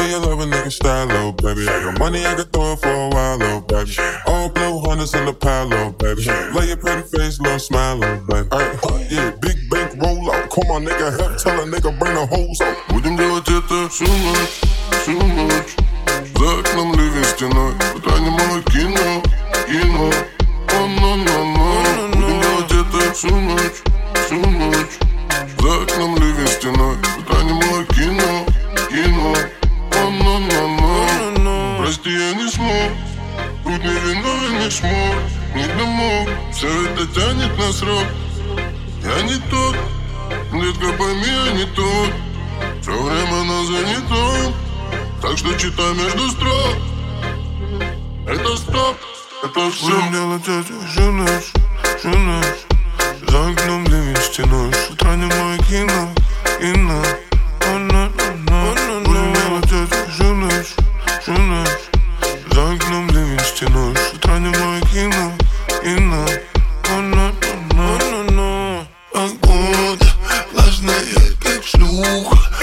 you love a nigga style, little baby. I got money, I can throw it for a while, little baby. All blue hunters in the pile, little baby. Lay your pretty face, little smile, little baby. Yeah, big bank roll out. Come on, nigga, help tell a nigga bring the hoes out. Будем делать это всю ночь, всю ночь. За окном ливень стеной, утроним мое кино, кино. О-но-но-но. Будем делать это всю ночь, всю ночь. За окном ливень стеной, утроним мое кино, кино. О-но-но-но. Прости, я не смог, будь не виновен, не смог, не домог. Все это тянет на срок. Я не тот, детка, пойми, я не тот. Все время нас занято, так что читай между строк. Это стоп, это все. Будем делать это всю ночь, всю ночь. За окном ливень стеной, с утра не мое кино, кино. Будем делать это всю ночь, всю ночь. За окном ливень стеной, с утра не мое кино, кино. Погода влажная, как шлюха.